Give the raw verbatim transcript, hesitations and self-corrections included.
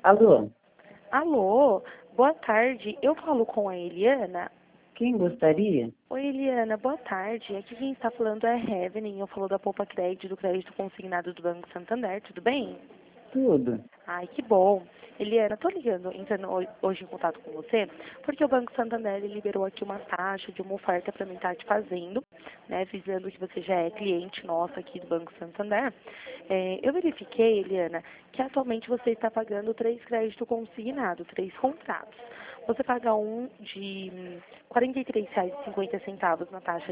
Alô, Alô, boa tarde. Eu falo com a Eliana. quem gostaria? Oi, Eliana, boa tarde. Aqui quem está falando é a Heaven. Eu falo da Poupa Crédito, do crédito consignado do Banco Santander. Tudo bem? Tudo. Ai, que bom. Eliana, tô ligando, entrando ho- hoje em contato com você, porque o Banco Santander ele liberou aqui uma taxa de uma oferta para mim estar te fazendo, né, visando que você já é cliente nosso aqui do Banco Santander. É, eu verifiquei, Eliana, que atualmente você está pagando três créditos consignados, três contratos. Você paga um de hum, quarenta e três reais e cinquenta centavos na taxa